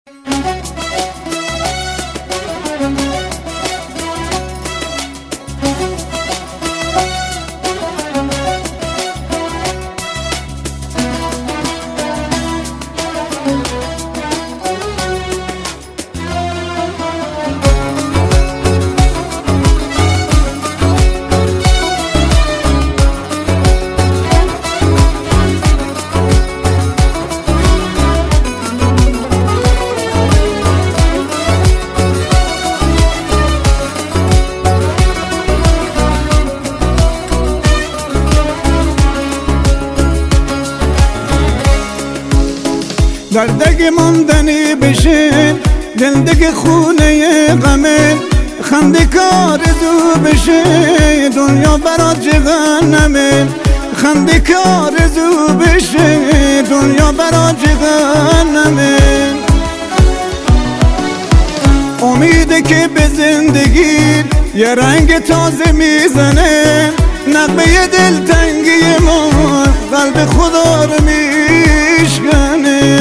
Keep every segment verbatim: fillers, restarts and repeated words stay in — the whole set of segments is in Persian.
دردگی ماندنی بشین دلدگی خونه غمه خنده کار زو بشه دنیا برات جهنمه خنده کار زو بشه دنیا برات جهنمه امیده که به زندگی یه رنگ تازه میزنه نغمه دلتنگی ما قلب خدا رو میشکنه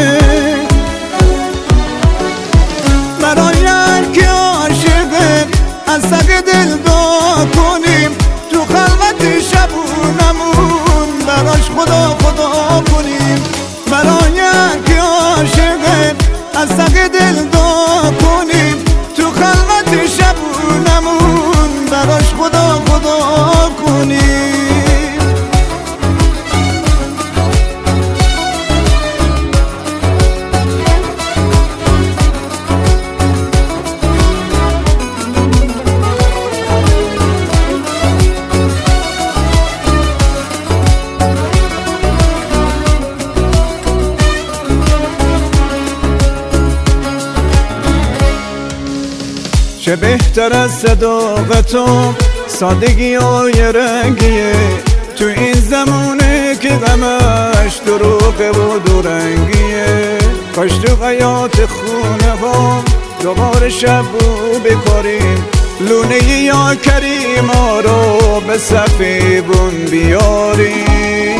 برای هر که عاشقه از سگ دل دعا کنیم تو خلوت شبونمون براش خدا خدا کنیم برای هر که عاشقه از سگ دل دعا کنیم تو خلوت شبونمون براش خدا خدا کنیم چه بهتر از صداقت و سادگی و یه رنگیه تو این زمونه که غمش دروغه و دورنگیه کاش تو حیات خونه ها دوباره شب رو بکاریم لونه یا کریما رو به صفیبون بیاریم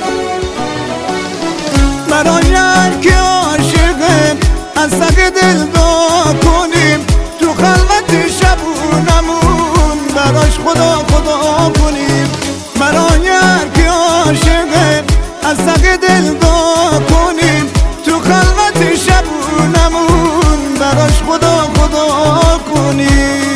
برای هر که عاشقه از سگ دل دعا کنیم تو خلوت شبونمون براش خدا خدا کنیم برای هر که عاشقه از سگ دل دعا کنیم تو خلوت شبونمون براش خدا خدا کنیم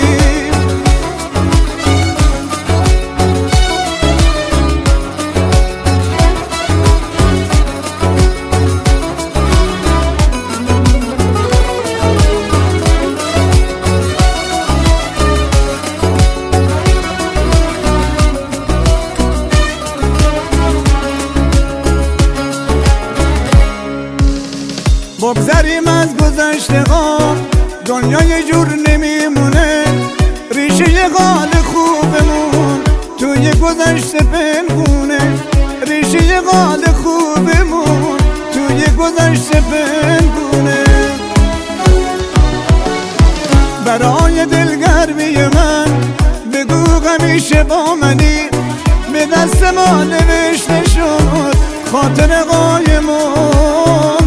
بگذریم از گذشته ها دنیا یه جور نمیمونه ریشه قال خوبمون توی گذشته پنهونه ریشه قال خوبمون توی گذشته پنهونه برای دلگرمی من بگو همیشه با منی به دست ما نوشته شد خاطر قایمون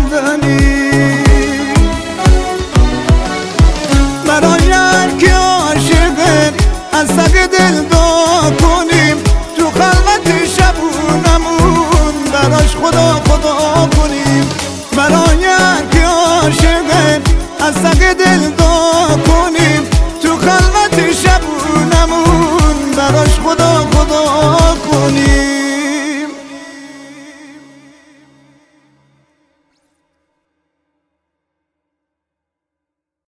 برای هر که عاشقه از سگ دل دعا کنیم تو خلوت شبونمون براش خدا خدا کنیم برای هر که عاشقه از سگ دل دعا کنیم تو خلوت